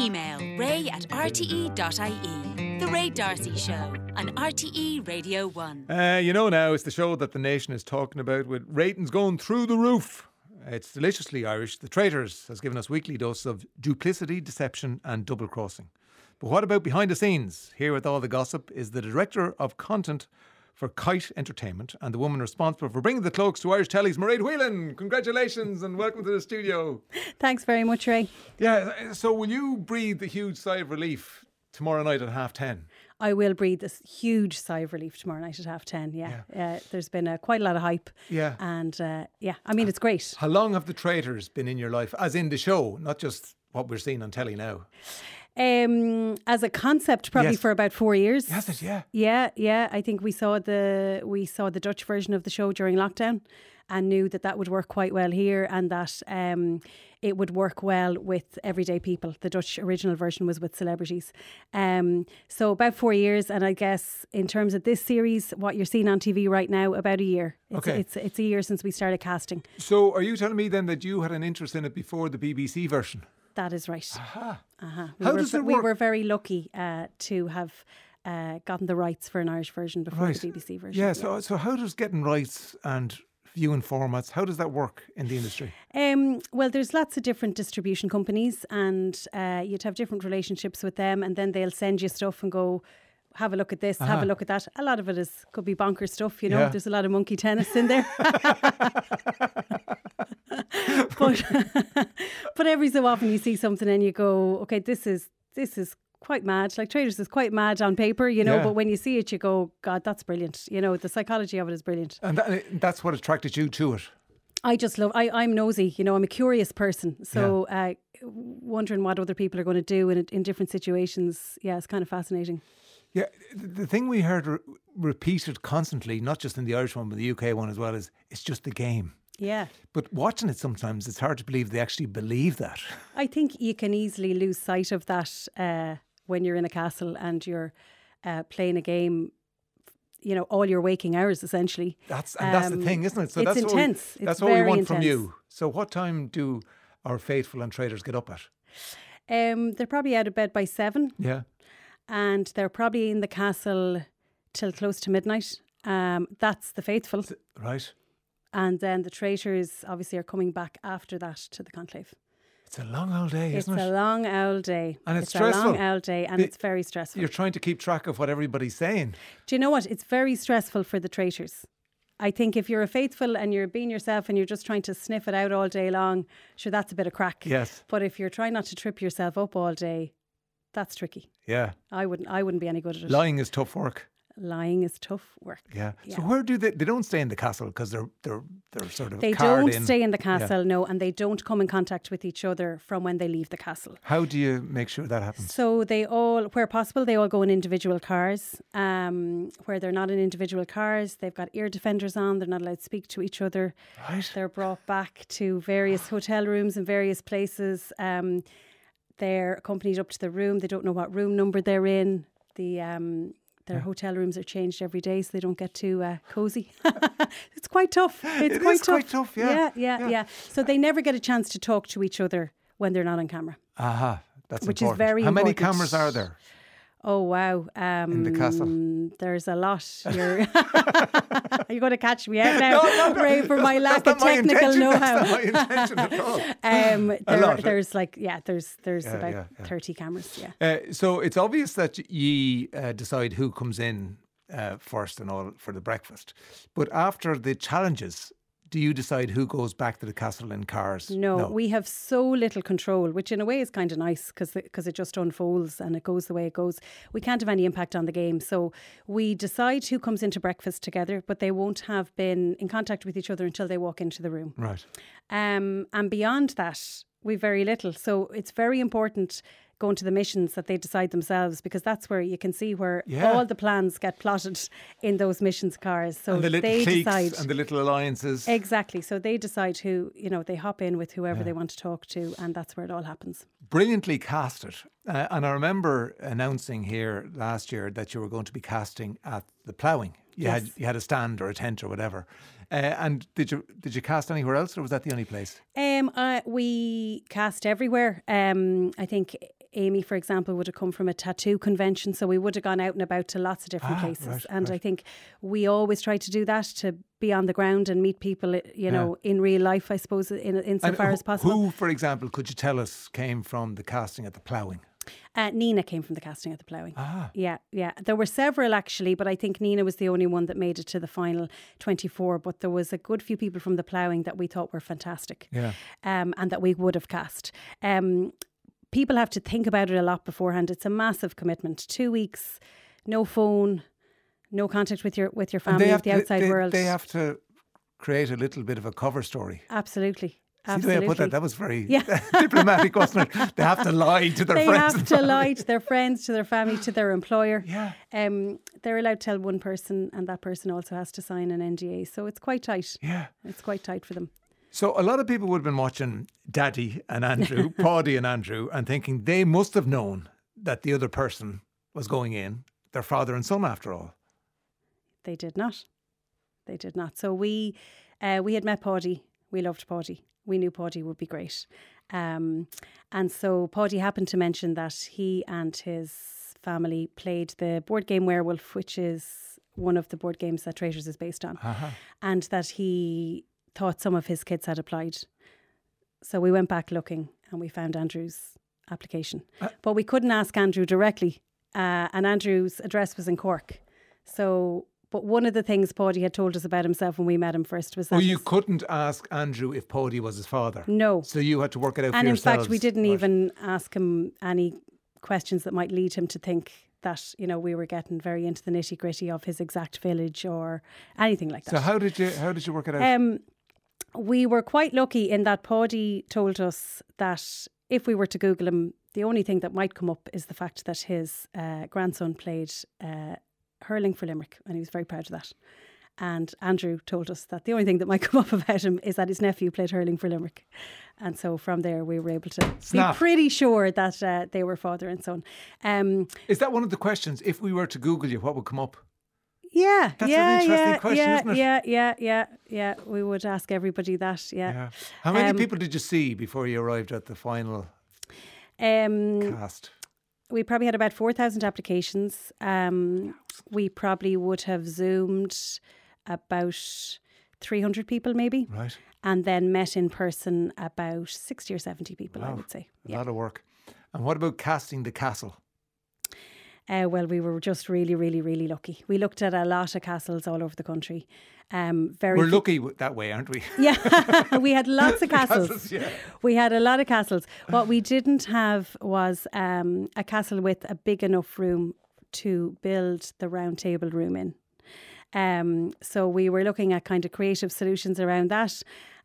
Email ray@rte.ie. The Ray D'Arcy Show on RTE Radio 1. Now it's the show that the nation is talking about, with ratings going through the roof. It's deliciously Irish. The Traitors has given us weekly doses of duplicity, deception and double crossing. But what about behind the scenes? Here with all the gossip is the Director of Content for Kite Entertainment and the woman responsible for bringing the cloaks to Irish Telly's, Mairead Whelan. Congratulations and welcome to the studio. Thanks very much, Ray. Yeah, so will you breathe a huge sigh of relief tomorrow night at 10:30? I will breathe this huge sigh of relief tomorrow night at 10:30. Yeah. There's been quite a lot of hype. Yeah. And it's great. How long have the Traitors been in your life, as in the show, not just what we're seeing on telly now? As a concept, probably for about 4 years. Yes, it, yeah. Yeah. I think we saw the Dutch version of the show during lockdown and knew that would work quite well here, and that it would work well with everyday people. The Dutch original version was with celebrities. So about 4 years, and I guess in terms of this series, what you're seeing on TV right now, about a year. It's a year since we started casting. So are you telling me then that you had an interest in it before the BBC version? That is right. How does it work? We were very lucky to have gotten the rights for an Irish version before the BBC version. Yeah, so how does getting rights and viewing formats, how does that work in the industry? Well, there's lots of different distribution companies, and you'd have different relationships with them, and then they'll send you stuff and go, have a look at this, have a look at that. A lot of it could be bonker stuff, Yeah. There's a lot of monkey tennis in there. But every so often you see something and you go, okay, this is quite mad. Like Traitors is quite mad on paper, but when you see it, you go, God, that's brilliant. The psychology of it is brilliant. And that's what attracted you to it? I just love, I'm nosy, I'm a curious person. So wondering what other people are going to do in different situations, it's kind of fascinating. Yeah, the thing we heard repeated constantly, not just in the Irish one, but the UK one as well, is it's just the game. Yeah. But watching it sometimes, it's hard to believe they actually believe that. I think you can easily lose sight of that when you're in a castle and you're playing a game, all your waking hours, essentially. That's the thing, isn't it? So it's intense. That's what we want from you. So what time do our faithful and Traitors get up at? They're probably out of bed by 7. Yeah. And they're probably in the castle till close to midnight. That's the faithful. Right. And then the Traitors obviously are coming back after that to the conclave. It's a long old day, isn't it? It's a long old day. And it's stressful. a long old day, and it's very stressful. You're trying to keep track of what everybody's saying. Do you know what? It's very stressful for the Traitors. I think if you're a faithful and you're being yourself and you're just trying to sniff it out all day long, sure, that's a bit of crack. Yes. But if you're trying not to trip yourself up all day, that's tricky. Yeah. I wouldn't be any good at it. Lying is tough work. Lying is tough work. Yeah. So where do they don't stay in the castle because they're sort of They carried don't in. stay in the castle, no, and they don't come in contact with each other from when they leave the castle. How do you make sure that happens? So they all, where possible, they all go in individual cars. Where they're not in individual cars, they've got ear defenders on. They're not allowed to speak to each other. Right. They're brought back to various hotel rooms in various places. They're accompanied up to the room. They don't know what room number they're in. Their hotel rooms are changed every day, so they don't get too cosy. It's quite tough. It's quite tough, yeah. Yeah. So they never get a chance to talk to each other when they're not on camara. Aha, that's which important. is very How many important. cameras are there? Oh, wow. In the castle? There's a lot. You're going to catch me out now, Ray, for my lack of technical know-how. That's not my intention at all. There's about 30 cameras, So it's obvious that ye decide who comes in first and all for the breakfast. But after the challenges, do you decide who goes back to the castle in cars? No, we have so little control, which in a way is kind of nice because it just unfolds and it goes the way it goes. We can't have any impact on the game. So we decide who comes into breakfast together, but they won't have been in contact with each other until they walk into the room. Right. And beyond that, we've very little. So it's very important going to the missions that they decide themselves, because that's where you can see where all the plans get plotted in those missions cars. So and the little they cliques decide, and the little alliances. Exactly. So they decide who, they hop in with whoever they want to talk to, and that's where it all happens. Brilliantly casted. And I remember announcing here last year that you were going to be casting at the ploughing. You had a stand or a tent or whatever. And did you cast anywhere else, or was that the only place? We cast everywhere. I think Amy, for example, would have come from a tattoo convention, so we would have gone out and about to lots of different places. Right, and right. I think we always try to do that, to be on the ground and meet people, you know, in real life, I suppose, insofar as possible. Who, for example, could you tell us came from the casting at the Ploughing? Nina came from the casting at the Ploughing. Ah. Yeah. There were several actually, but I think Nina was the only one that made it to the final 24. But there was a good few people from the Ploughing that we thought were fantastic. Yeah. And that we would have cast. People have to think about it a lot beforehand. It's a massive commitment. 2 weeks, no phone, no contact with your family, with the outside world. They have to create a little bit of a cover story. Absolutely. See the way I put that? That was very Yeah. diplomatic, wasn't it? They have to lie to their They friends. have to lie to their friends, to their family, to their employer. Yeah. They're allowed to tell one person, and that person also has to sign an NDA. So it's quite tight. Yeah. It's quite tight for them. So a lot of people would have been watching Daddy and Andrew, Paddy and Andrew, and thinking they must have known that the other person was going in, their father and son after all. They did not. They did not. So we had met Paddy. We loved Paddy. We knew Paddy would be great. And so Paddy happened to mention that he and his family played the board game Werewolf, which is one of the board games that Traitors is based on. And that he thought some of his kids had applied. So we went back looking and we found Andrew's application. But we couldn't ask Andrew directly. And Andrew's address was in Cork. So... But one of the things Paddy had told us about himself when we met him first was that... Oh, you couldn't ask Andrew if Paddy was his father? No. So you had to work it out for yourselves. And in fact, we didn't even ask him any questions that might lead him to think that, you know, we were getting very into the nitty gritty of his exact village or anything like that. So how did you work it out? We were quite lucky in that Paddy told us that if we were to Google him, the only thing that might come up is the fact that his grandson played... hurling for Limerick, and he was very proud of that. And Andrew told us that the only thing that might come up about him is that his nephew played hurling for Limerick. And so from there we were able to be pretty sure that they were father and son. Is that one of the questions? If we were to Google you, what would come up? Yeah. That's an interesting question, isn't it? Yeah. We would ask everybody that, yeah. How many people did you see before you arrived at the final cast? We probably had about 4,000 applications. We probably would have Zoomed about 300 people maybe. Right. And then met in person about 60 or 70 people, I would say. A lot of work. And what about casting the castle? Well, we were just really, really, really lucky. We looked at a lot of castles all over the country. We're lucky that way, aren't we? Yeah, we had lots of castles. Yeah. We had a lot of castles. What we didn't have was a castle with a big enough room to build the round table room in. So we were looking at kind of creative solutions around that.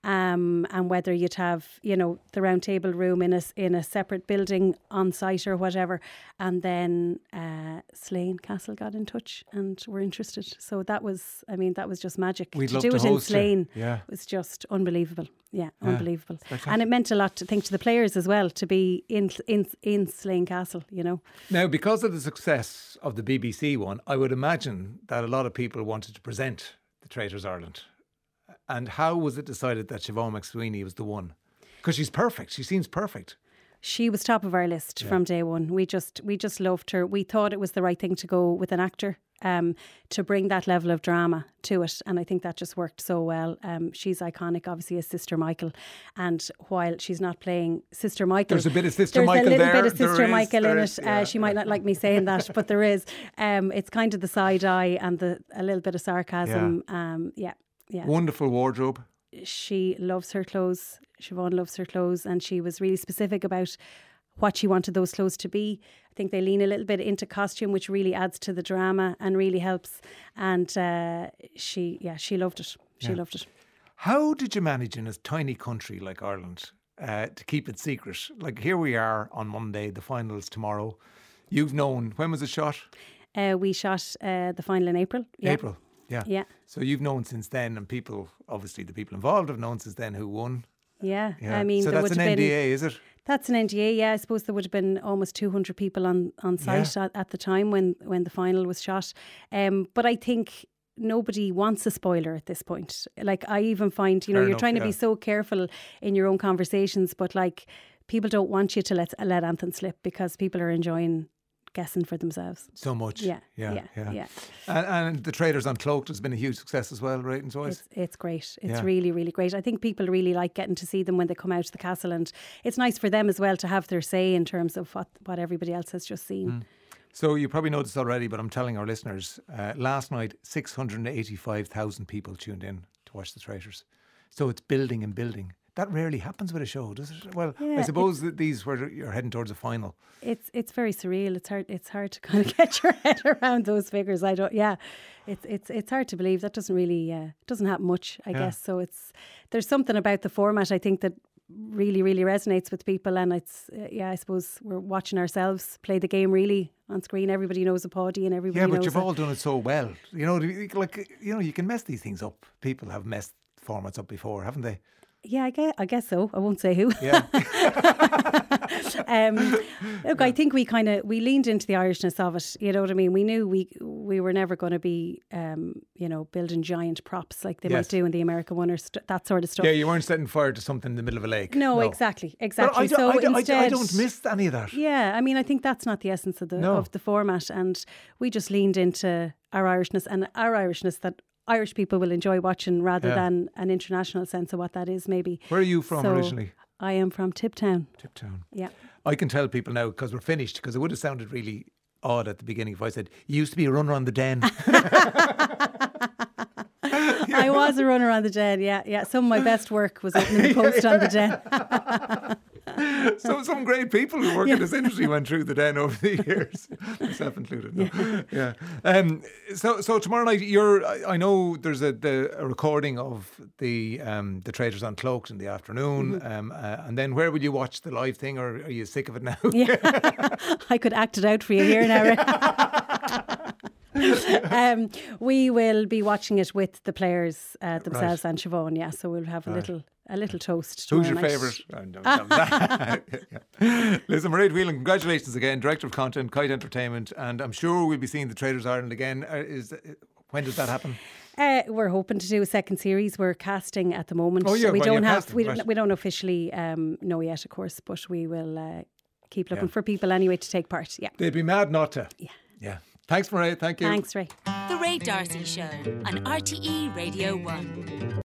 And whether you'd have, you know, the round table room in a separate building on site or whatever. And then Slane Castle got in touch and were interested. So that was just magic. We'd to love do to it in host you. Slane Yeah. was just unbelievable. Yeah, unbelievable. Spectacular. And it meant a lot, to think, to the players as well, to be in Slane Castle, you know. Now, because of the success of the BBC one, I would imagine that a lot of people wanted to present the Traitors Ireland. And how was it decided that Siobhan McSweeney was the one? Because she's perfect. She seems perfect. She was top of our list from day one. We just loved her. We thought it was the right thing to go with an actor to bring that level of drama to it. And I think that just worked so well. She's iconic, obviously, as Sister Michael. And while she's not playing Sister Michael... There's a bit of Sister Michael there. There's a little there. bit of Sister Michael in it. Yeah, she might not like me saying that, but there is. It's kind of the side eye and a little bit of sarcasm. Yeah. Wonderful wardrobe. She loves her clothes. Siobhan loves her clothes, and she was really specific about what she wanted those clothes to be. I think they lean a little bit into costume, which really adds to the drama and really helps. And she loved it. She loved it. How did you manage in a tiny country like Ireland to keep it secret? Like, here we are on Monday, the final is tomorrow. You've known, when was it shot? We shot the final in April. Yeah. April. Yeah. So you've known since then, and people, obviously the people involved have known since then who won. Yeah. I mean, so there that's would an have NDA, been, is it? That's an NDA, yeah. I suppose there would have been almost 200 people on site at the time when the final was shot. But I think nobody wants a spoiler at this point. Like, I even find, you're trying to be so careful in your own conversations, but like, people don't want you to let anything slip because people are enjoying guessing for themselves. So much. Yeah. And the Traders Uncloaked has been a huge success as well, right? And so it's great. It's really, really great. I think people really like getting to see them when they come out to the castle, and it's nice for them as well to have their say in terms of what everybody else has just seen. So you probably know this already, but I'm telling our listeners, last night 685,000 people tuned in to watch the Traitors. So it's building and building. That rarely happens with a show, does it? Well, I suppose that these were you're heading towards a final. It's very surreal. It's hard to kind of get your head around those figures. It's hard to believe. That doesn't really doesn't happen much, I guess. So there's something about the format, I think, that really, really resonates with people, and it's I suppose we're watching ourselves play the game really on screen. Everybody knows a Paddy and everybody knows. Yeah, but you've all done it so well. You can mess these things up. People have messed formats up before, haven't they? Yeah, I guess so. I won't say who. Yeah. Look, I think we leaned into the Irishness of it. You know what I mean? We knew we were never going to be, building giant props like they might do in the American one or that sort of stuff. Yeah, you weren't setting fire to something in the middle of a lake. No. Exactly. But I don't miss any of that. Yeah, I mean, I think that's not the essence of the format, and we just leaned into our Irishness that Irish people will enjoy watching rather than an international sense of what that is, maybe. Where are you from originally? I am from Tiptown. Tiptown. Yeah. I can tell people now because we're finished, because it would have sounded really odd at the beginning if I said, you used to be a runner on the Den. I was a runner on the Den, yeah. Some of my best work was opening the post on the Den. So some great people who work in this industry went through the Den over the years, myself included. No. Yeah. So tomorrow night, I know there's a recording of the Traitors Uncloaked in the afternoon, and then where will you watch the live thing, or are you sick of it now? Yeah, I could act it out for you here now. We will be watching it with the players themselves and Siobhan. Yeah, so we'll have a little toast. Who's your favourite? Listen, Mairead Whelan, congratulations again, Director of Content, Kite Entertainment, and I'm sure we'll be seeing the Traitors Ireland again. When does that happen? We're hoping to do a second series. We're casting at the moment. Oh yeah, we don't officially know yet, of course, but we will keep looking for people anyway to take part. Yeah, they'd be mad not to. Yeah. Thanks, Mairead. Thank you. Thanks, Ray. The Ray D'Arcy Show on RTE Radio 1.